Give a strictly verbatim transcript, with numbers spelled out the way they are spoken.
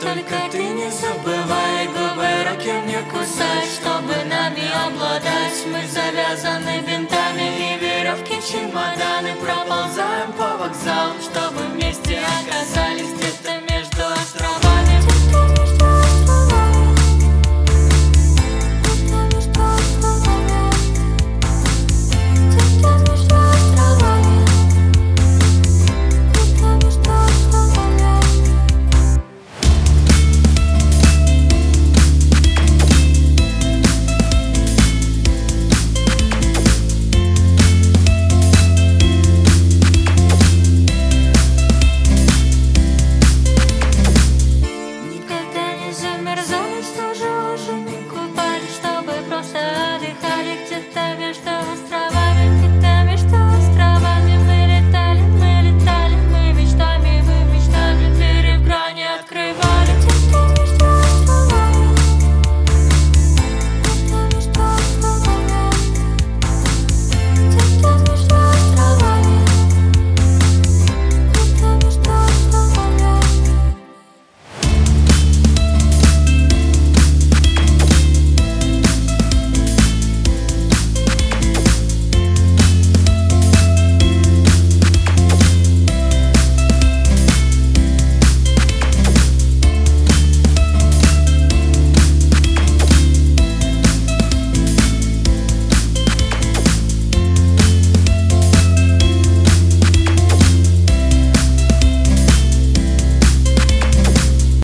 Только ты не забывай, губы, руки мне кусать, чтобы нами обладать. Мы завязаны бинтами и веревки, чемоданы. Проползаем по вокзалам, чтобы вместе оказались где-то между островами.